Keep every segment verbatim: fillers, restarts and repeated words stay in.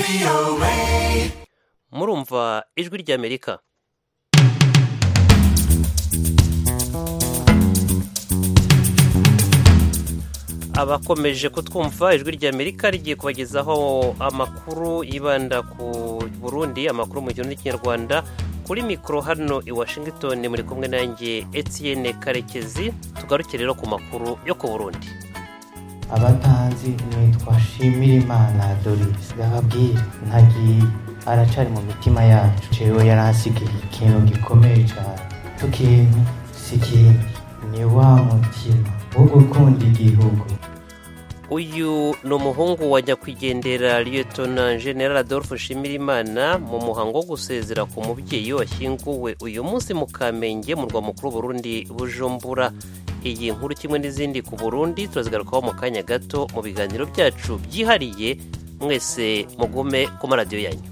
murumva ijwi ry'Amerika. Abakomeje kutwumva ijwi ry'Amerika rigiye kubagezaho amakuru yibanda ku Burundi, amakuru mu gihugu cy'Ikinyarwanda. Kuri mikoro hano i Washington muri kumwe nanjye Etienne Karekezi. Tugaruke rero ku makuru yo ku Burundi. Abatanzi nitwa Shimirimana Doris Gababwira ntagiye aracari mu mitima yacu, jewe yaransigiye ikintu gikomeye cyane. Tukintu sikindi ni wa mutima wo gukunda igihugu. Uyu ni umuhungu wa nyakwigendera Lieutenant General Adolphe Shimirimana mu muhango wo gusezera ku mubyeyi washyinguwe uyu munsi mu Kamenge mu rwa mukuru Burundi Bujumbura. Iyi nkuru kimwe n'izindi ku Burundi turazigarukaho mu kanya gato mu biganiro byacu byihariye. Mwese mugume ku maradiyo yanyu.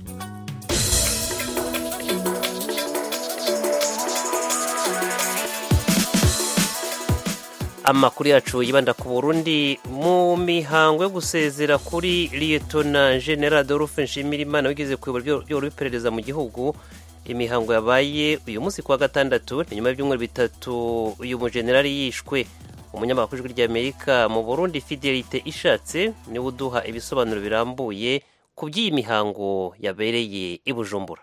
Amakuru yacu yibanda ku Burundi. Mu mihango yo gusezera kuri Lieutenant General Adolphe Shimirimana wigeze kuyobora iperereza mu gihugu, imihango yabaye uyu munsi kuwa gatandatu nyuma y'ibyumweru bitatu uyu mujenerali yishwe. Umunyamakuru w'ijwi ry'Amerika mu Burundi Fidelite Ishatse niwe uduha ibisobanuro birambuye ku by'iyi mihango yabereye i Bujumbura.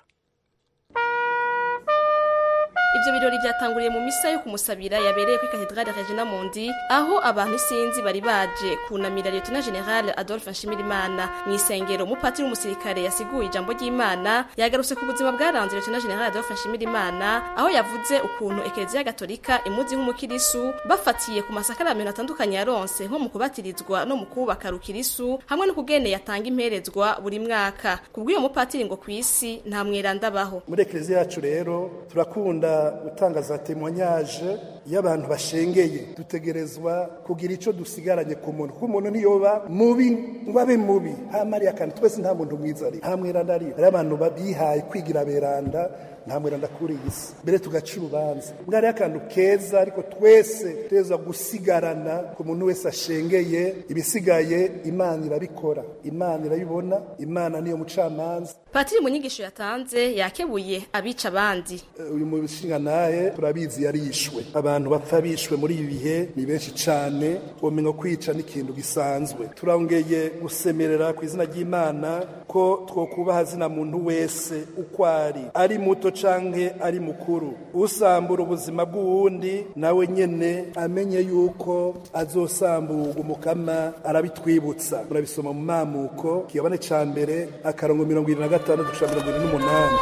Ibyo birori byatanguriye mu misa yo kumusabira yabereye kuri Cathedrale Regina Mundi, aho abantu isinzi bari baje kunamira Lieutenant General Adolphe Shimirimana. Mu isengero umupatiri w'umusirikare yasiguye ijambo ry'Imana, yagarutse ku buzima bwaranze Lieutenant General Adolphe Shimirimana, aho yavuze ukuntu Eklezia Gatolika imuzi nk'umukirisu bafatiye ku masakaramento atandukanye yaronse nko mu kubatirizwa no mu kubaka rukirisu hamwe no kugene yatanga imperezwa buri mwaka. Kubw'uyo mupatiri ngo kwisi nta mweranda baho. Muri Eklezia yacu rero turakunda gutangaza témoignage y'abantu bashengeye. Dutegerezwa kugira ico dusigaranye ku muntu, ku muntu niyoba mubi ngo abe mubi hamari akandi twese nta muntu mwiza ari hamweranda ari ari abantu babihaye kwigira beranda nta mweranda kuri isi mbere tugaca urubanza ngari akantu keza, ariko twese teza gusigarana ku muntu wese ashengeye. Ibisigaye Imana irabikora, Imana irabibona, Imana niyo mucamanza. Patiri mu nyigisho yatanze yakebuye abica abandi. Uyu mushinga naye turabizi yarishwe, abantu bapfa bishwe muri ibi bihe ni benshi cyane, womengo kwica n'ikintu gisanzwe. Turongeye gusemerera ku izina ry'Imana ko twokubaha zina muntu wese ukwari ari muto canke ari mukuru, usambura ubuzima bw'uwundi nawe nyene amenye yuko azosamburwa. Umukama arabitwibutsa, murabisoma mu mamuko kiyabane ca mbere akarongo mirongo irindwi na gatanu gushika mirongo irindwi n'umunani.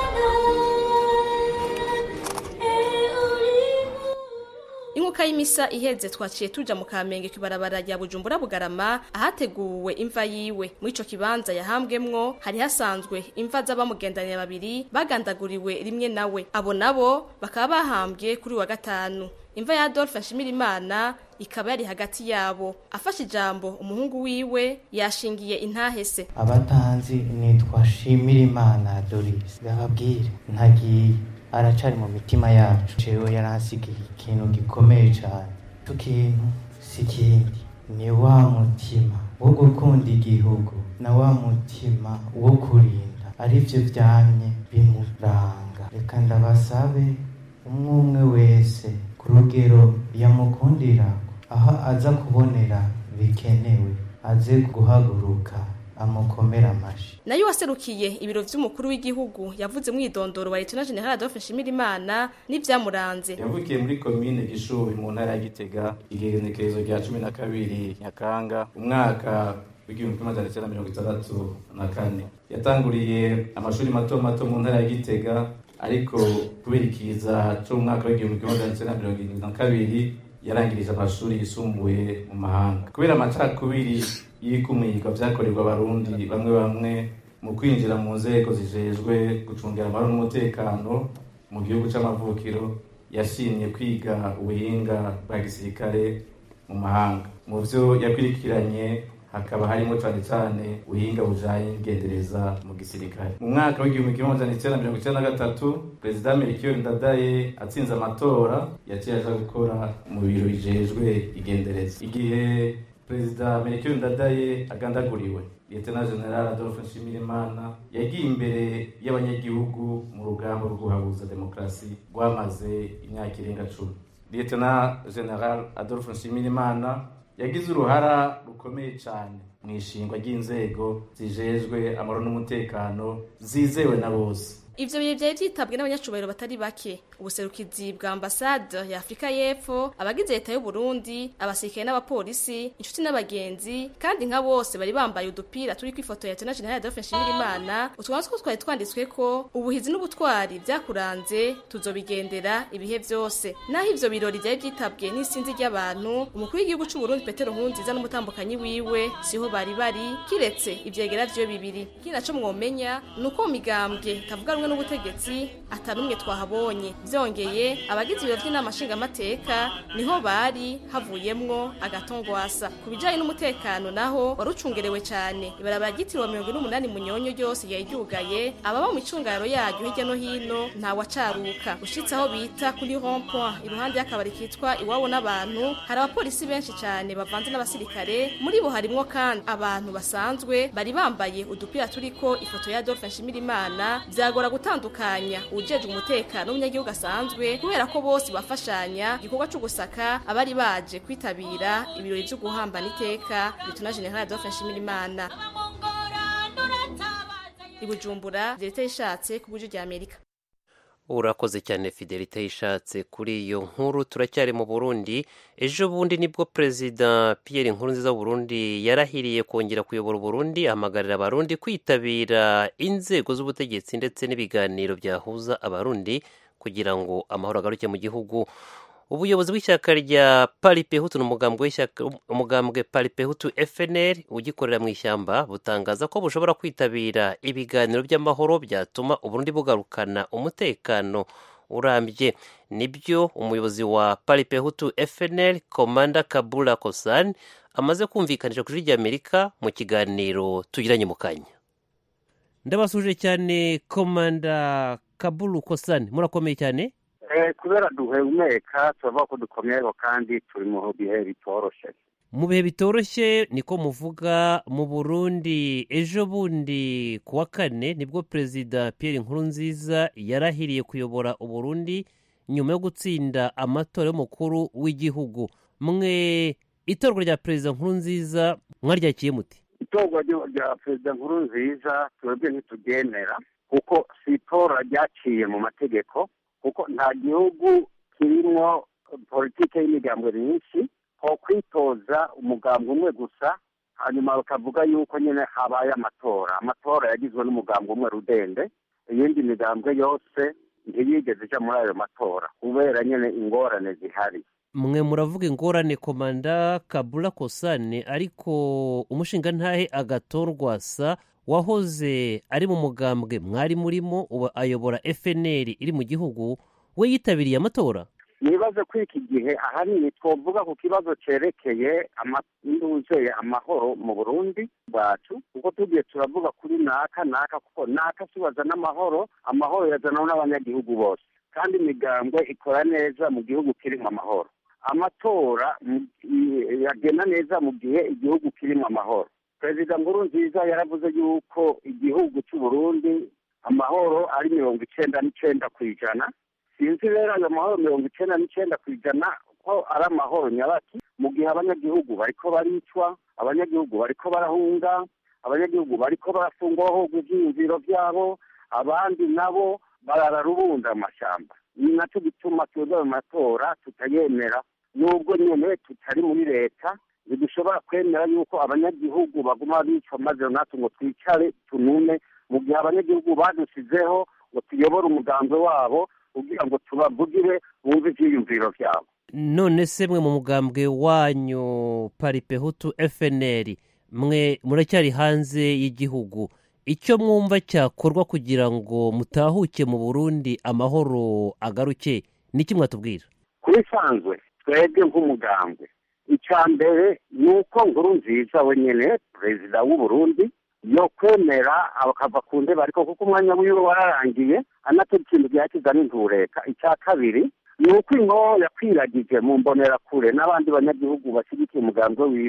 Inkuka y'imisa iheze twaciye tuja mu Kamenge kibarabara rya Bujumbura Bugarama, ahateguwe imva yiwe. Muri ico kibanza yahambwemwo hari hasanzwe imva z'abamugendaniye babiri bagandaguriwe rimwe nawe, abo nabo bakaba bahambwe kuri wa gatanu. Imva ya Adolphe Shimirimana ikaba yari hagati yabo. Afashe ijambo umuhungu wiwe yashingiye intahese. Abatanzi nitwa Shimirimana Doris Gababwira ntagiye aracari mu mitima yacu, jewe yaransigiye ikintu gikomeye cyane. Tukintu sikindi ni wa mutima wo gukunda igihugu na wa mutima wo kurinda, arivyo vyamye bimuranga. Reka ndabasabe umwe umwe wese ku rugero yamukundira, aho aza kubonera bikenewe aze guhaguruka amukomera amashi. Nayo waserukiye ibiro vy'umukuru w'igihugu yavuze mu idondoro wa Lieutenant General Adolphe Shimirimana n'ivyamuranze. Yavukiye muri commune Gishubi mu ntara ya Gitega igenekerezo rya cumi na kabiri Nyakanga umwaka w'igihumbi kimwe magana cyenda mirongo itandatu na kane. Yatanguriye amashuri mato mato mu ntara ya Gitega, ariko kubirikiza cyo umwaka w'igihumbi kimwe magana cyenda mirongo irindwi na kabiri yarangirije amashuri yisumbuye mu mahanga. Kubera amacakubiri y'ikumirwa vyakorerwa abarundi bamwe bamwe mu kwinjira mu nzego zijejwe gucungira amahoro n'umutekano mu gihugu c'amavukiro, yashimye kwiga ubuhinga bwa gisirikare mu mahanga. Mu vyo yakwirikiranye hakaba harimo cyane cyane ubuhinga bujanye n'ingendereza mu gisirikare. Mu mwaka w'igihumbi kimwe magana cyenda mirongo icyenda na gatatu Perezida Melchior Ndadaye atsinze amatora, yaciye aja gukora mu biro bijejwe igendereza. Igihe perezida Melchior Ndadaye agandaguriwe, Lieutenant General Adolphe Nshimirimana yagiye imbere y'abanyagihugu mu rugamba rwo guhabuza demokrasi rwamaze imyaka irenga cumi. Lieutenant General Adolphe Nshimirimana yagize uruhara rukomeye cyane mu ishingwa ry'inzego zijejwe amahoro n'umutekano zizewe na bose. Ivyo bihe byari byitabwe n'abanyacubahiro batari bake, ubuserukizi bwa ambasade ya Afrika y'Epfo, abagize leta y'u Burundi, abasirikare n'abapolisi, inshuti n'abagenzi, kandi nka bose bari bambaye udupira turi kwifoto ya Lieutenant General Adolphe Nshimirimana, utwanzu ko twari twanditswe ko ubuhizi n'ubutwari byakuranze tuzobigendera ibihe byose. Naho ivyo birori byari byitabwe n'isinzi ry'abantu, umukuru w'igihugu cy'u Burundi Petero Nkurunziza n'umutambukanyi wiwe siho bari bari, kiretse ivyegera vyo bibiri. Kinaco mwomenya nuko migambwe tavuga n'ubutegetsi atanumwe twahabonye. Byongeye abagize ibiro by'inama nshingamateka niho bari havuyemwo agatongwasa. Ku bijanye n'umutekano naho warucungerewe cyane, ibarabara ryitiriwe mirongo ine n'umunani Munyonyo ryose yaryugaye, ababa mu icungaro yaryo hirya no hino nta wacaruka. Ushitse aho bita kuri rond point iruhande y'akabari kitwa Iwabo n'abantu, hari abapolisi benshi cyane bavanze n'abasirikare, muri bo harimwo kandi abantu basanzwe bari bambaye udupira turiko ifoto ya Adolphe Nshimirimana. Byagora gutandukanya ujeje umutekano n'umunyagihugu asanzwe kubera ko bose bafashanya igikorwa cyo gusaka abari baje kwitabira ibirori byo guhambana iteka Lieutenant General Adolphe Nshimirimana. Ibujumbura, Fidelite Yishatse ku bw'ijwi rya Amerika. Urakoze cyane Fidelite Yishatse kuri iyo nkuru. Turacyari mu Burundi. Ejo bundi nibwo Perezida Pierre Nkurunziza w'u Burundi yarahiriye kongera kuyobora Burundi, ahamagarira abarundi kwitabira inzego z'ubutegetsi ndetse n'ibiganiro byahuza abarundi kugira ngo amahoro agaruke mu gihugu. Ubuyobozi bw'ishyaka rya Paripehutu n'umugambwe w'ishyaka umugambwe Paripehutu F N L ugikorera mu ishyamba butangaza ko bushobora kwitabira ibiganiro by'amahoro byatuma Uburundi bugarukana umutekano urambye. Nibyo umuyobozi wa Paripehutu F N L Komanda Kabula Kosan amaze kumvikanisha kuri rya Amerika mu kiganiro tugiranye mu kanya. Ndabasuje cyane Komanda Kabula Kosan, murakomeye cyane. Eh kubera duhumeka tuvuga ko dukomeye kandi turi mu bihe bitoroshe. Mu bihe bitoroshye niko muvuga mu Burundi. Ejo bundi kuwa kane nibwo Perezida Pierre Nkurunziza yarahiriye kuyobora u Burundi nyuma yo gutsinda amatora y'umukuru w'igihugu. Mwe itorwa rya Perezida Nkurunziza mwaryakiye muti? Itorwa rya Perezida Nkurunziza twebwe ntitugendera kuko sitora ryaciye mu mategeko, kuko nta gihugu kirimo politike y'imigambwe myinshi ho kwitoza umugambwe umwe gusa hanyuma bakavuga yuko nyene habaye amatora. Amatora yagizwe n'umugambwe umwe rudende, iyindi migambwe yose ntiyigeze ija muri ayo matora kubera nyene ingorane zihari. Mwe muravuga ingorane Komanda Kabula Kosane, ariko umushinga ntahe agatorwa sa wahoze ari mu mugambwe mwari murimo uba ayobora F N L iri mu gihugu, we yitabiriye amatora. Nibaze ko iki gihe ahanini twovuga ku kibazo cerekeye aminduzeye amahoro mu Burundi bwacu, kuko tugiye turavuga kuri naka naka kuko naka sibaza n'amahoro, amahoro yazana n'abanyagihugu bose kandi imigambwe ikora neza mu gihugu kirimo amahoro. Amatora yagenda neza mu gihe igihugu kirimo amahoro. Perezida Nkurunziza yaravuze yuko igihugu cy'u Burundi amahoro ari mirongo icenda n'icenda kw'ijana. Sinzi rero ayo mahoro mirongo icenda n'icenda kw'ijana ko ari amahoro nyabaki mu gihe abanyagihugu bariko baricwa, abanyagihugu bariko barahunga, abanyagihugu bariko barafungwaho ivyiyumviro vyabo, abandi nabo barararubunda amashamba. Ni naco gituma twebwe mu matora tutayemera, nubwo nyene tutari muri leta ntidushobora kwemera yuko abanyagihugu baguma bicwa maze natwe ngo twicare tunume mu gihe abanyagihugu badusizeho ngo tuyobore umugambi wabo kugira ngo tubavugire bumve ivyiyumviro vyabo. None se mwe mu mugambwe wanyu Paripehutu F N L mwe muracyari hanze y'igihugu, icyo mwumva cyakorwa kugira ngo mutahuke mu Burundi amahoro agaruke niki mwatubwira? Kuri sanzwe twebwe nk'umugambwe icya mbere ni uko Nkurunziza wenyene perezida w'u Burundi yo kwemera abakava ku ndebe, ariko kuko umwanya wiwe wararangiye anatera ikintu gihakiza n'intureka. Icya kabiri ni uko inko yakwiragije mu mbonera kure n'abandi banyagihugu bashyigikiye umugambi wiwe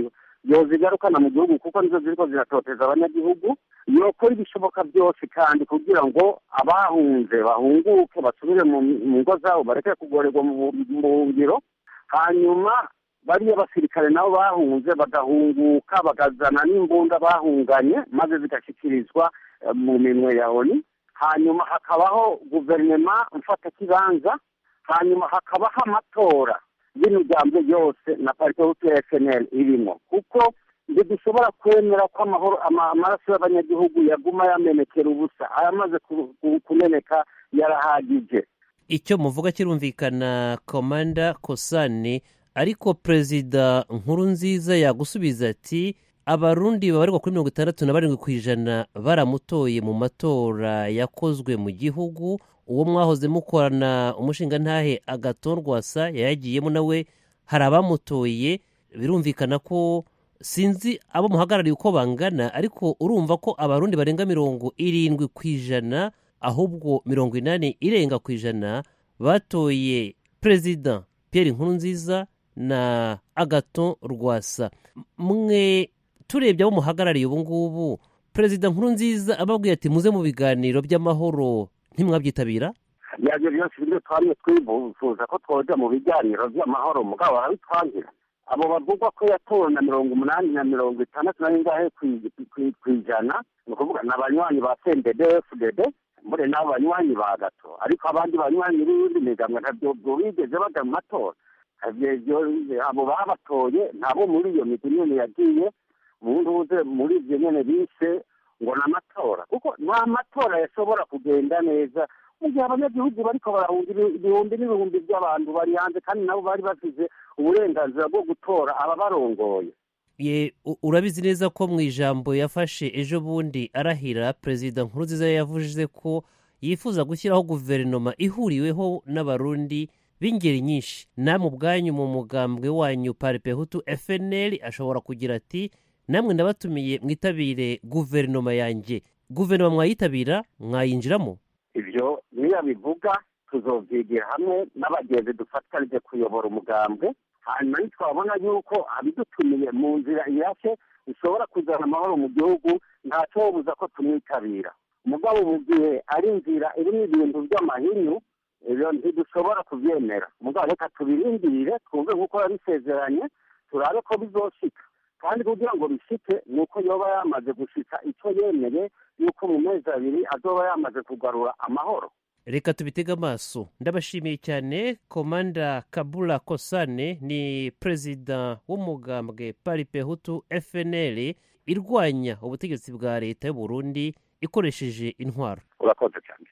yozigarukana mu gihugu kuko nizo ziriko ziratoteza abanyagihugu, yokora ibishoboka byose kandi kugira ngo abahunze bahunguke basubire mu ngo zabo bareke kugorerwa mu buhungiro, hanyuma bariya basirikare nabo bahunze bagahunguka bagazana n'imbunda bahunganye maze zigashyikirizwa mu minwe ya oni, hanyuma hakabaho guverinoma mfata kibanza, hanyuma hakabaho amatora y'imigambi yose na parti y'utu F N L irimo, kuko ntidushobora kwemera ko amahoro amaraso y'abanyagihugu yaguma yamenekera ubusa, ayamaze kumeneka yarahagije. Icyo muvuga kirumvikana Komanda Kosane, ariko Perezida Nkurunziza yagusubiza ati abarundi babarirwa kuri mirongo itandatu na barindwi ku ijana baramutoye mu matora yakozwe mu gihugu, uwo mwahoze mukorana umushinga ntahe Agathon Rwasa yayagiyemo nawe hari abamutoye. Birumvikana ko sinzi abo muhagarariye uko bangana, ariko urumva ko abarundi barenga mirongo irindwi ku ijana ahubwo mirongo inani irenga ku ijana batoye Perezida Pierre Nkurunziza na Agathon Rwasa. Mwe turebye abo muhagarariye ubu ngubu, Perezida Nkurunziza ababwiye ati muze mu biganiro by'amahoro ntimwabyitabira? Yabyo byose ibyo twari twifuza ko twoja mu biganiro by'amahoro mugabo arabitwangira. Abo bavugwa ko yatowe na mirongo umunani na mirongo itandatu na ringahe kwijana, ni ukuvuga n'abanywanyi ba C N D D F D D muri n'abo banywanyi ba Agathon, ariko abandi banywanyi b'indi migambi ntabyo bigeze baja mu matora. Abo babatoye nabo muri iyo migwi nyene yagiye munduze muri ivyo nyene bise ngo n'amatora, kuko nta matora yashobora kugenda neza mu gihe abanyagihugu bariko barahungira ibihumbi n'ibihumbi by'abantu bari hanze kandi nabo bari bafise uburenganzira bwo gutora ababarongoye. Ye urabizi neza ko mu ijambo yafashe ejo bundi arahira, Perezida Nkurunziza yavuze ko yifuza gushyiraho guverinoma ihuriweho n'abarundi b'ingeri nyinshi. Namwe ubwanyu mu mugambwe wanyu Parti Hutu F N L ashobora kugira ati namwe ndabatumiye mwitabire guverinoma yanjye. Guverinoma mwayitabira mwayinjiramo? Ivyo niyo bivuga tuzovyigira hamwe n'abagenzi dufatanije kuyobora umugambwe, hanyuma twabona yuko abidutumiye mu nzira irashe ishobora kuzana amahoro mu gihugu ntacyo buza ko tumwitabira. Umugabo mu gihe ari inzira irimo ibintu by'amahinyu ibyo ntidushobora kubyemera. Mugabo reka tubirindire twumve nk'uko yabisezeranye turabe ko bizoshika, kandi kugira ngo bishike ni uko yoba yamaze gushika icyo yemeye yuko mu mezi abiri azoba yamaze kugarura amahoro. Reka tubitega amaso. Ndabashimiye cyane. Komanda Kabula Kosane ni Perezida w'umugambwe Parti Hutu F N L irwanya ubutegetsi bwa leta y'u Burundi ikoresheje intwaro. Urakoze cyane.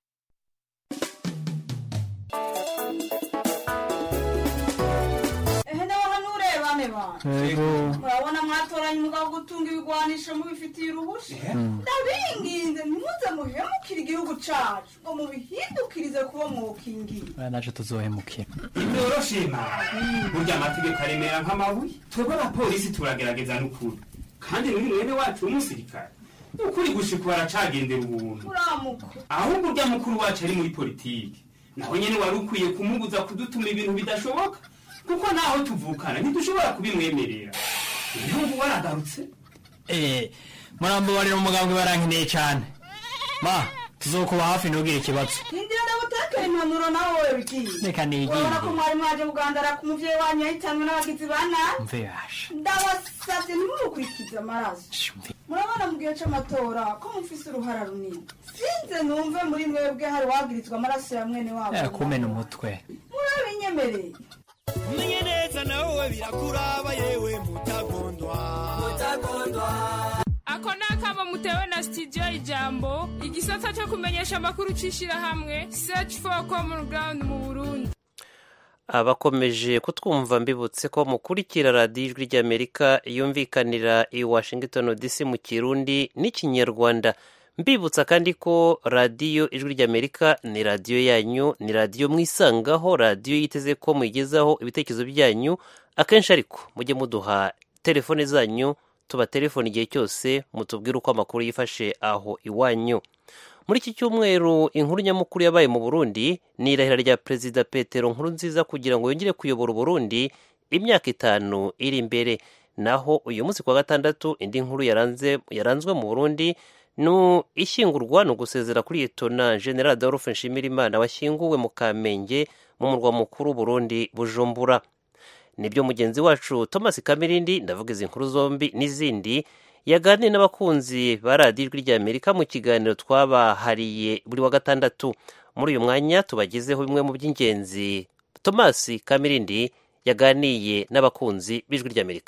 Murabona mwatoranye umugabo gutunga ibigwanisho mubifitiye uruhusha, ndabinginze ntimuze muhemukire igihugu cacu ngo mubihindukirize kuba mwokingira. Naje tuzohemukira Ndoroshima burya amategeko aremera nk'amabuye, twebwe abapolisi turagerageza n'ukuri, kandi muri mwene wacu w'umusirikare ukuri gushika baracagendera ubuntu. Uramuko ahubwo urya mukuru wacu ari muri politiki naho nyene wari ukwiye kumubuza kudutuma ibintu bidashoboka, kuko naho tuvukana ntidushobora kubimwemerera. Niho waragarutse eh murambo bari mu mugambwe barankeneye cyane. Ma tuzokuba hafi ntugire ikibazo. Ndindira ndabutekera impanuro nawe wewe bigiye. Reka nigiye. Urabona ko mwari mwaje kugandara ku muvyeyi wanyu yahitanwe n'abagizi bana. Mve yasha. Ndabasavye ntimukurikize amaraso. Murabona mu gihe c'amatora ko mufise uruhara runini. Sinze numve muri mwebwe hari wagirizwa amaraso ya mwene wabo. Eh kumena umutwe. Murabinyemereye. Umenye neza nawe birakuraba yewe mutagondwa mutagondwa. Ako nakama mutewe na studio Ijambo, igisata cyo kumenyesha amakuru cishira hamwe Search for Common Ground mu Burundi. Abakomeje kutwumva mbibutse ko mukurikira radiyo Ijwi ry'Amerika yumvikanira i Washington D C mu Kirundi n'Ikinyarwanda. Mbibutsa kandi ko radiyo Ijwi ry'Amerika ni radiyo yanyu, ni radiyo mwisangaho, radiyo yiteze ko muyigezaho ibitekerezo byanyu. Akenshi ariko mujye muduha telefone zanyu, tuba telefone igihe cyose mutubwire uko amakuru yifashe aho iwanyu. Muri iki cyumweru inkuru nyamukuru yabaye mu Burundi ni irahira rya Perezida Petero Nkurunziza kugira ngo yongere kuyobora Burundi imyaka itanu iri imbere. naho uyu munsi kwa gatandatu indi nkuru yaranze yaranzwe mu Burundi no ishyingurwa no gusezera kuri Lieutenant General Adolphe Nshimirimana washyinguwe mu Kamenge mu murwa mukuru Burundi Bujumbura. Nibyo mugenzi wacu Thomas Kamirindi ndavuga izi nkuru zombi n'izindi yaganiriye n'abakunzi ba radiyo ijwi ry'Amerika mu kiganiro twabahariye buri wa gatandatu. Muri uyu mwanya tubagezeho bimwe mu by'ingenzi Thomas Kamirindi yaganiye n'abakunzi b'ijwi ry'Amerika.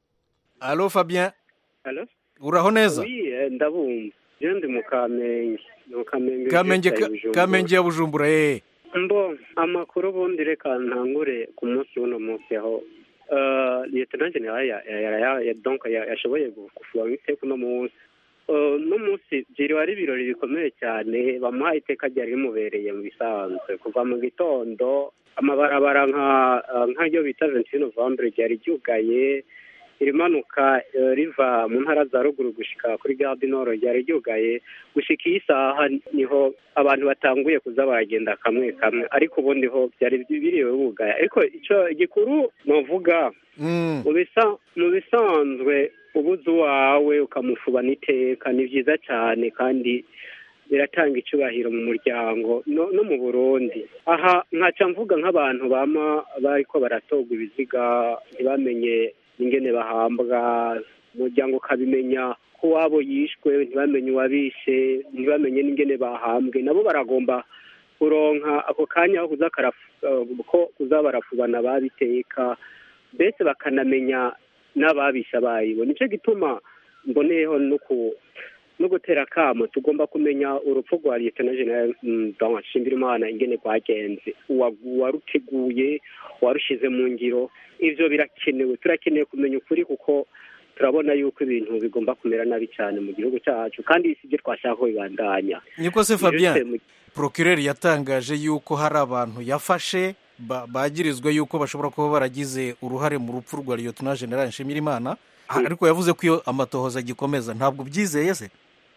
Allo Fabien. Allo. Uraho neza? Oui, ndabumva. Je ndi mu Kamenge. Mu Kamenge. Kamenge Kamenge ya Bujumbura eh. Mbo amakuru bundi reka ntangure ku munsi w'uno munsi aho uh, Lieutenant General ya ya ya donc yashoboye gufuwa iteko no munsi uh, no munsi byiri ari birori bikomeye cyane bamuhaye iteka ryari rimubereye mu bisanzwe kuva mu gitondo amabarabara nka nk'ayo bita vingt-et un novembre ryari ryugaye irimanuka uh, riva mu ntara za ruguru gushika kuri Gare du Nord ryari ryugaye gushika isaha niho abantu batanguye kuza baragenda kamwe kamwe ariko ubundi ho byari biriwe bugaye ariko ico igikuru novuga mm. ubisa mu bisanzwe ubuzu wawe ukamufubana iteka ni vyiza cyane kandi biratanga icubahiro mu muryango no, no mu Burundi. Aha nkaca mvuga nk'abantu bama bariko baratogwa ibiziga ntibamenye ingene bahambwa umuryango kabimenya ko wabo yishwe ntibamenye uwabishe ntibamenye n'ingene bahambwe nabo baragomba kuronka ako kanya aho kuza ko kuza barafubana babiteka mbese bakanamenya n'ababisha bayibo. Nico gituma mboneyeho no ku no gutera kamo tugomba kumenya urupfu rwa Lieutenant General Nshimirimana ingene rwagenze waruteguye warushize mu ngiro ivyo birakenewe turakeneye kumenya ukuri kuko turabona yuko ibintu bigomba kumera nabi cyane mu gihugu cyacu kandi isije twashaka ko bibandanya. Niko se Fabien procureur yatangaje yuko hari abantu yafashe bagirizwa yuko bashobora kuba baragize uruhare mu rupfu rwa Lieutenant General Nshimirimana ariko yavuze ko iyo amatohoza gikomeza ntabwo byizeye se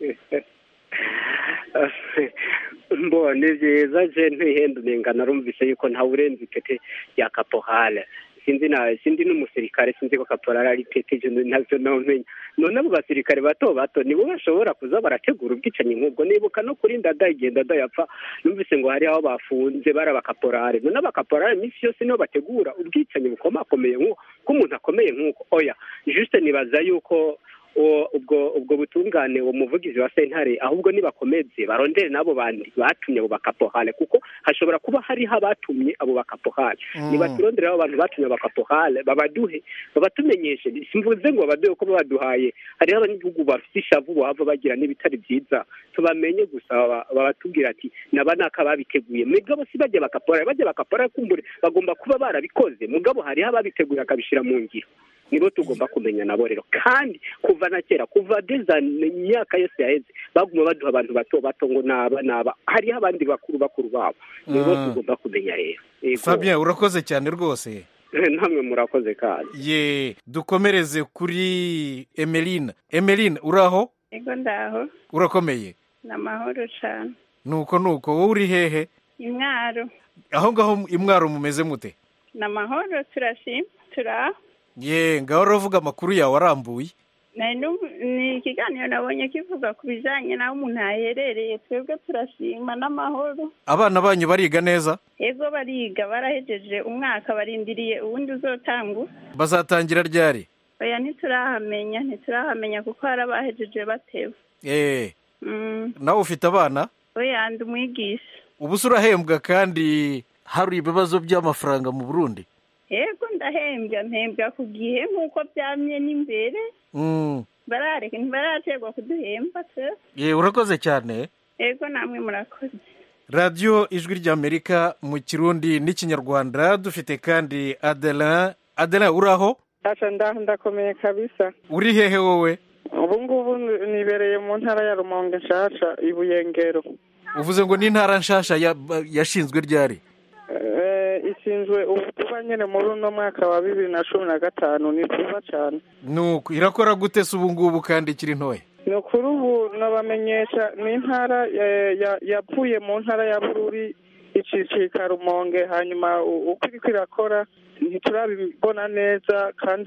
mbone byiza je ntihendunenga narumvise yuko nta urenze itete ya caporal sinzi na sindi n'umusirikare sinzi ko caporal ari tete je ntavyo namenye none abo basirikare bato bato nibo bashobora kuza barategura ubwicanyi nk'ubwo nibuka no kuri ndada igenda dayapfa numvise ngo hari aho bafunze bara bakaporare none abakaporare misi yose nibo bategura ubwicanyi bukomakomeye nk'uko umuntu akomeye nk'uko oya juste nibaza yuko ubwo ubwo butungane uwo muvugizi wa sentare ahubwo nibakomeze barondere nabo bandi batumye abo bakapohale kuko hashobora kuba hari habatumye abo bakapohale mm. nibaturondere abo bantu batumye abo bakapohale babaduhe babatumenyeshe simvuze ngo babaduhe ko babaduhaye hari abanyagihugu bafite ishavu bava bagira n'ibitari byiza tubamenye gusa babatubwira ati naba naka babiteguye mugabo si bajye bakapohale bajye bakapohale kumbure bagomba kuba barabikoze mugabo hari hababiteguye akabishira mu ngiro nibo tugomba kumenya nabo rero kandi kuva na kera kuva deza myaka yose yaheze baguma baduha abantu bato bato ngo naba naba hari abandi bakuru bakuru babo nibo tugomba kumenya rero. Fabien urakoze cyane rwose namwe murakoze kandi ye dukomereze kuri Emeline. Emeline uraho? Ego ndaho. Urakomeye? Namahoro cyane. Nuko nuko wowe uri hehe? Imwaro. Aho ngaho Imwaro mumeze mute? Namahoro turashima turaho. Ye ngaho uravuga amakuru yawe arambuye. Ni ikiganiro nabonye kivuga ku bijyanye n'aho umuntu aherereye twebwe turashima n'amahoro. Abana banyu bariga neza? Ego bariga barahejeje umwaka barindiriye ubundi uzotangura. Bazatangira ryari? Oya ntiturahamenya ntiturahamenya kuko hari abahejeje batewe. Eh. Mm. Nawe ufite abana? Oya ndi umwigisha. Ubu surahembwa kandi hari ibibazo by'amafaranga mu Burundi? Ego ndahembwa mpembwa ku gihe nk'uko byamye n'imbere. Mm. Barareke ntibarategwa kuduhemba se. Ye urakoze cyane. Ego namwe murakoze. Radio Ijwi ry'Amerika mu Kirundi n'Ikinyarwanda dufite kandi Adelin. Adelin uraho? Acha ndakomeye kabisa. Uri hehe wowe? Ubu ngubu nibereye mu ntara ya Rumonge nshasha ibuyengero. Uvuze ngo ni ntara nshasha yashinzwe ryari? Eh ishinzwe ubutuba nyene muri uno mwaka wa bibiri na cumi na gatanu ni vuba cyane. Nuko irakora gute se ubu ngubu kandi kiri ntoye? Nukuri ubu nabamenyesha ni ntara yapfuye mu ntara ya Bururi icicika Rumonge hanyuma uko iriko irakora ntiturabibona neza kandi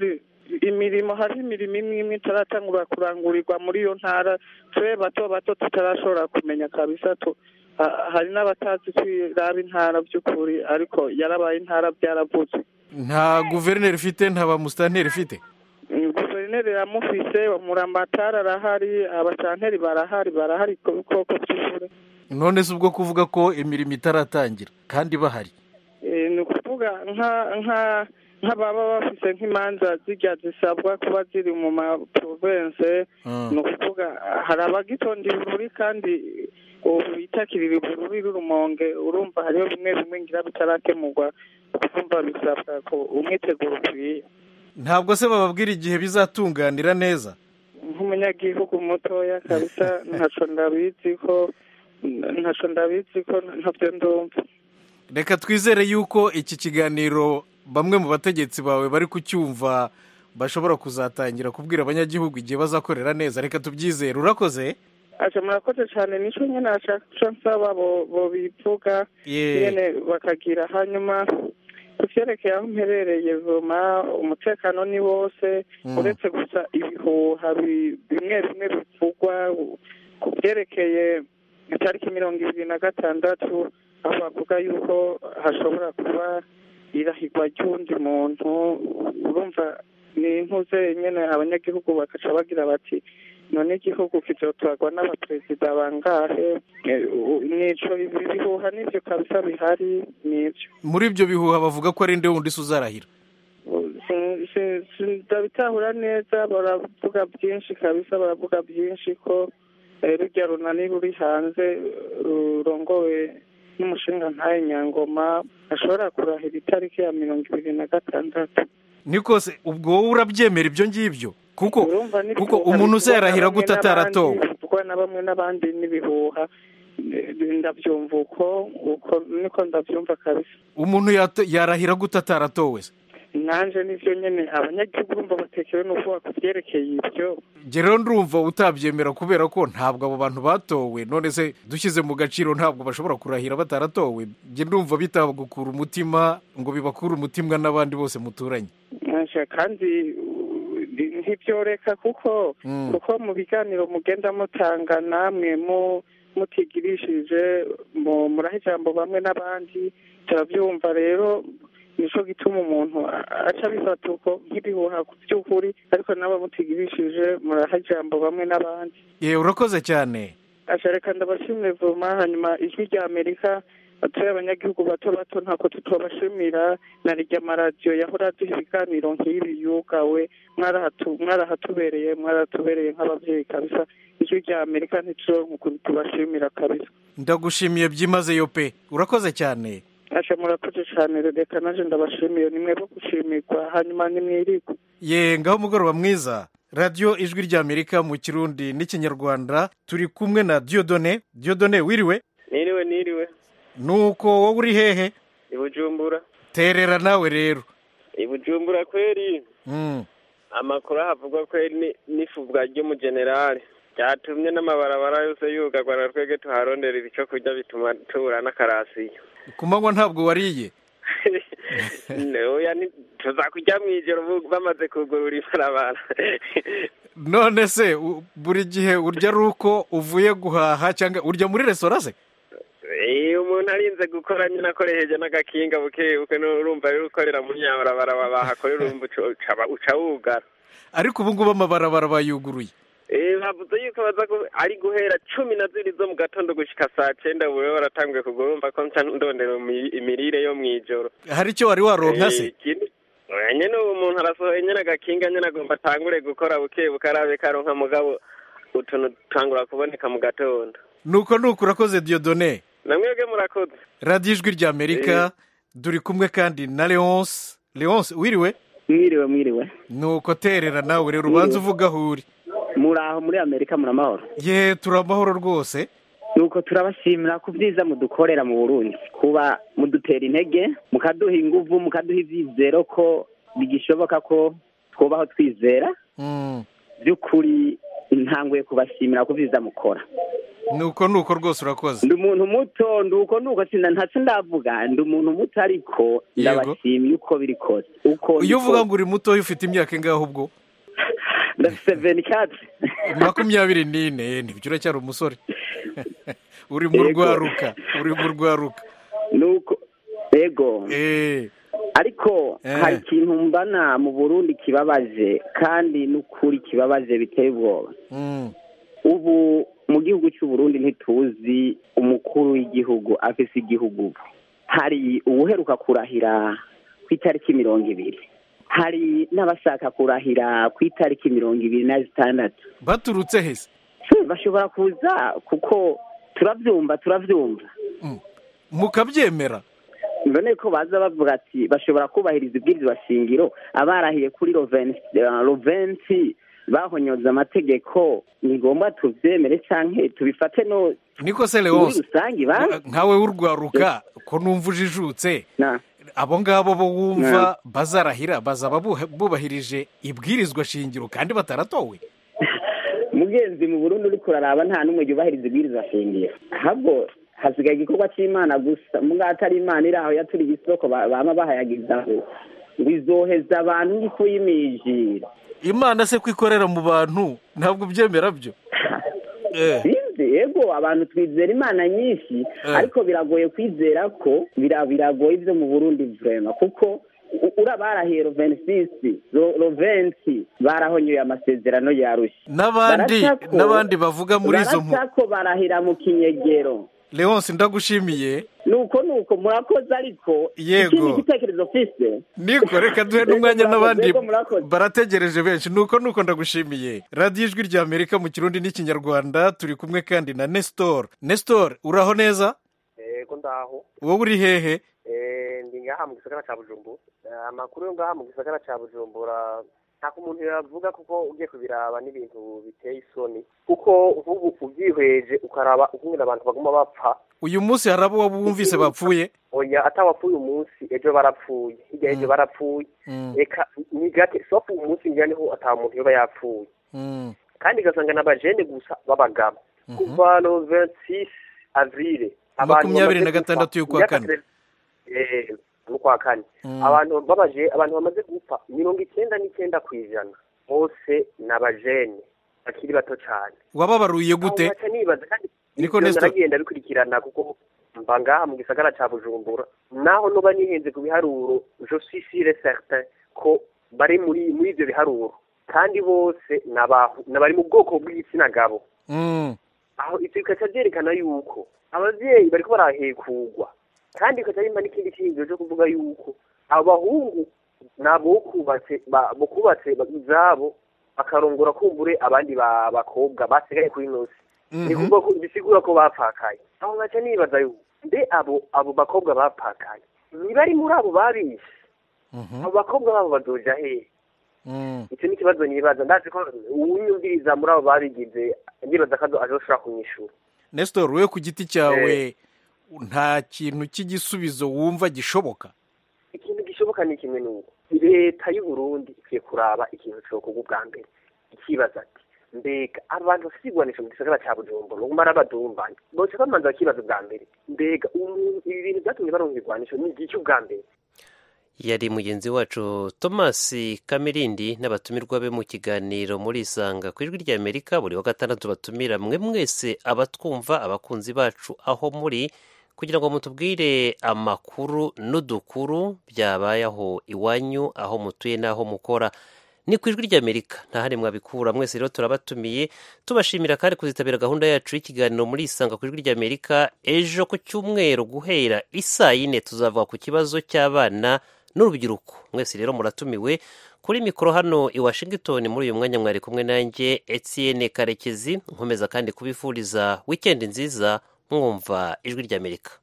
imirimo hari imirimo imwe imwe itaratangura kurangurirwa muri iyo ntara twe bato bato tutarashobora kumenya kabisa tu hari n'abatazi kwiraba intara by'ukuri ariko yarabaye intara byaravutse. Nta guverineri ifite nta ba musitanteri ifite? Guverineri yamufise, umuramatari arahari, abasanteri barahari barahari koko by'ukuri. None se ubwo kuvuga ko imirimo itaratangira kandi bahari? Eh ni ukuvuga nka nka nk'ababa bafise nk'imanza zijya zisabwa kuba ziri mu ma province ni ukuvuga hari abagitonda ibiruri kandi bitakirira ibiruri rumonge urumva hariho bimwe bimwe ngira bitarakemurwa ukumva bisabwa ko umwiteguro ukwiye. Ntabwo se bababwira igihe bizatunganira neza? Nk'umunyagihugu mutoya kabisa ntaco ndabizi ko ntaco ndabizi ko ntabyo ndumva. Reka twizere yuko iki kiganiro bamwe mu bategetsi bawe bari kucyumva bashobora kuzatangira kubwira abanyagihugu igihe bazakorera neza. Reka tubyizere. Urakoze? Aje murakoze cyane nico nyene ashaka nsaba bo bo bivuga nyene bakagira hanyuma kuvyerekeye aho mperereye vuma umutekano ni wose uretse gusa ibihuha bimwe bimwe bivugwa kuvyerekeye itariki mirongo ibiri na gatandatu aho bavuga yuko hashobora kuba irahigwa ry'undi muntu urumva ni impuze nyene abanyagihugu bakaca bagira bati none igihugu kizotwarwa n'abaperezida bangahe? Nico ibihuha n'ivyo kabisa bihari n'ivyo. Muri ibyo bihuha bavuga ko ari nde wundi suzarahira? Ndabitahura neza baravuga byinshi kabisa baravuga byinshi ko rujya runani ruri hanze rurongowe n'umushinga ntaye Nyangoma ashobora kurahira itariki ya mirongo ibiri na gatandatu. Nikose ubwo wowe urabyemera ibyo ngibyo? Kuko kuko umuntu uzarahira gute ataratowe? Kuko na bamwe n'abandi nibihuha ndabyumva uko uko niko ndabyumva kabisa. Umuntu yarahira gute ataratowe? Nanje nivyo nyene abanyagihugu urumva batekewe nuko bakuvyerekeye ibyo. Gero ndumva utabyemera kubera ko ntabwo abo bantu batowe none se dushyize mu gaciro ntabwo bashobora kurahira bataratowe. Je ndumva bitabagukura umutima ngo bibakura umutima n'abandi bose muturanye. Nanje kandi ntibyoreka kuko kuko mu biganiro mugenda mutanga namwe mu mutigirishije mu murahe jambo bamwe n'abandi turabyumva rero nico gituma umuntu aca bifata uko nk'ibihuha by'ukuri ariko nabo mutigirishije murahe jambo bamwe n'abandi. Ye urakoze cyane. Ashareka ndabashimye vuma hanyuma ijwi rya Amerika atuye abanyagihugu bato bato ntako tutobashimira na rya maradiyo yahora duha ibiganiro nk'ibi yugawe mwarahatu mwarahatubereye mwaratubereye nk'abavyeyi kabisa ijwi rya Amerika ntituro tubashimira kabisa. Ndagushimiye byimazeyo pe. Urakoze cyane. Asha murakoze cyane reka naje ndabashimiye nimwe bo gushimirwa hanyuma nimwiriko. Ye ngaho mugoroba mwiza. Radio ijwi rya Amerika mu Kirundi n'ikinyarwanda turi kumwe na Diodone. Diodone wiriwe? Niriwe niriwe. Nuko wowe uri hehe? Ibujumbura. Terera nawe rero. Ibujumbura kweri. Mm. Amakuru havugwa kweri n'ifubwa ryo mu general. Cyatumye n'amabarabara yose yugarwa na twege tuharondera ibico kurya bituma tubura n'akarasiyo. Kumanywa ntabwo wariye? Oya ni tuzakujya mwijoro bamaze kugurura ibarabara. None se buri gihe urya ruko uvuye guhaha cyangwa urya muri restaurant se? Eh umuntu arinze gukora nyina akoresheje n'agakinga buke uko urumva rero ukorera mu nyabarabara bahakorera urumva uca wugara. Ariko ubu ngubu amabarabara bayuguruye. Eh bavuze yuko baza ari guhera cumi na zibiri zo mu gatondo gushika saa cyenda bure baratanguye kugurumva ko nca ndondera imirire yo mwijoro. Hari icyo wari waronka se? Nyene umuntu arasohoye nyene agakinga nyene agomba tangure gukora buke bukarabe karonka mugabo utuntu tangura kuboneka mu gatondo. Nuko nuko urakoze Diodone. Namwebwe murakoze. Radio ijwi rya Amerika duri kumwe kandi na Leonce. Leonce wiriwe? Mwiriwe mwiriwe. Nuko terera nawe rero ubanza uvuga huri. Muraho muri Amerika muramahoro. Ye turamahoro rwose. Nuko turabashimira ku byiza mudukorera mu Burundi. Kuba mudutera intege, mukaduha inguvu, mukaduha ivyizero ko bigishoboka ko twobaho twizera. Mm. Byukuri ntanguye kubashimira ku byiza mukora. nuko nuko rwose urakoze. Ndi umuntu muto nduko nuko sinda ntacyo ndavuga ndi umuntu muto ariko ndabashimiye uko biri kose. Uko iyo uvuga ngo uri muto ufite imyaka ingahe ubwo? seventy-four makumyabiri n'ine nibyo uracyari umusore. Uri mu rwaruka uri mu rwaruka nuko ego eh ariko hari ikintu mbana mu Burundi kibabaje kandi n'ukuri kibabaje biteye ubwoba. Ubu mu gihugu cy'u Burundi ntituzi umukuru w'igihugu afise igihugu. Hari ubuheruka kurahira ku itariki mirongo ibiri, hari n'abashaka kurahira ku itariki mirongo ibiri na zitandatu. Baturutse hese bashobora kuza kuko turabyumva turabyumva mukabyemera. Mbone ko baza bavuga ati bashobora kubahiriza ibwirizwa shingiro abarahiye kuri Roventi bahonyoza amategeko ni ngombwa tuvyemere canke tubifate no niko se Leonce nkawe urwaruka ko numva ujijutse abo ngabo bo wumva bazarahira bazaba bubahirije ibwirizwa shingiro kandi bataratowe. Mugenzi mu Burundi uri kuraraba nta numwe yubahiriza ibwirizwa shingiro ahubwo hasigaye igikorwa cy'Imana gusa munga atari Imana iraho yaturi isoko bama bahayagizaho bizoheza abantu ngifu y'imijira. Imana se kwikorera mu bantu ntabwo byemera byo. Eh yego abantu twizera Imana nyinshi ariko biragoye kwizera ko biragoye byo mu Burundi vraiment kuko urabarahiye Roventi Roventi barahonyoye amasezerano yarusha n'abandi n'abandi bavuga muri izo mpu barako barahira mu kinyegero. Leonce ndagushimiye. Nuko nuko murakoze ariko yego igitekerezo fise niko reka duhe n'umwanya n'abandi barategereje benshi. Nuko nuko ndagushimiye. Radio Ijwi rya Amerika mu Kirundi n'Ikinyarwanda turi kumwe kandi na Nestor. Nestor uraho neza? Yego ndaho. Wowe uri hehe? Eh ndi ngaha mu gisagara ca Bujumbura. Amakuru yo ngaha mu gisagara ca Bujumbura nta umuntu yavuga kuko ugiye kubiraba n'ibintu biteye isoni kuko ubu ubyihweje ukaraba ukungira abantu baguma bapfa. Uyu munsi harabo wabumvise bapfuye? Oya atawapfuye umunsi ejo barapfuye hirya ejo barapfuye eka ni gate sofu umunsi njyaneho atamuntu yoba yapfuye kandi gasanga n'abajene gusa babagabo kuva no vingt-six avril makumyabiri na gatandatu y'ukwa kane eh n'ukwa kane abantu babaje abantu bamaze gupfa mirongo icyenda n'icyenda kw'ijana bose n'abajene bakiri bato cyane. Wababaruye gute? Niko Nestor agenda bikurikirana kuko mba ngaha mu gisagara ca Bujumbura naho no banihenze ku biharuro je suis sûr et certain ko bari muri muri ivyo biharuro kandi bose nabahu nabari mu bwoko bw'igitsina gabo. Mm. Aho itika cyagerekana yuko abavyeyi bariko barahekugwa kandi katarimba n'ikindi kintu cyo kuvuga yuko abahungu nabo kubatse bo kubatse bazabo bakarongora kumbure abandi bakobwa basigaye kuri nosi. Ni kuvuga ko bisigura ko bapfakaye. Aho ngaca nibaza yuko mbe abo abo bakobwa bapfakaye ni bari muri abo babishe. Abo bakobwa babo bazoja he? Icyo ni kibazo nibaza ndazi ko unyumviriza muri abo babigize ndibaza kazo azoshobora kunyishura. Nestor wewe ku giti cyawe nta kintu cy'igisubizo wumva gishoboka? Ikintu gishoboka ni kimwe n'uko leta y'u Burundi ikwiye kuraba ikintu cyo kugubwa mbere ikibaza ati mbega abantu basigwanisha mu gisagara cya Bujumbura ngo marabadumbanye bose bamanza bakibaza bwa mbere mbega ibi bintu byatumye barongirwanisha ni igihe cy'ubwa mbere. Yari mugenzi wacu Thomas Kamirindi n'abatumirwa be mu kiganiro muri Isanga ku Ijwi rya Amerika buri wa gatandatu batumira mwe mwese abatwumva abakunzi bacu aho muri kugira ngo mutubwire amakuru n'udukuru byabayeho iwanyu aho mutuye n'aho mukora. Ni ku Ijwi rya Amerika nta handi mwabikura. Mwese rero turabatumiye tubashimira kandi kuzitabira gahunda yacu y'ikiganiro muri Isanga ku Ijwi rya Amerika. Ejo ku cyumweru guhera isaa yine tuzavuga ku kibazo cy'abana n'urubyiruko. Mwese rero muratumiwe. Kuri mikoro hano i Washington muri uyu mwanya mwari kumwe nanjye Etienne Karekezi nkomeza kandi kubifuriza weekend nziza mwumva Ijwi rya Amerika.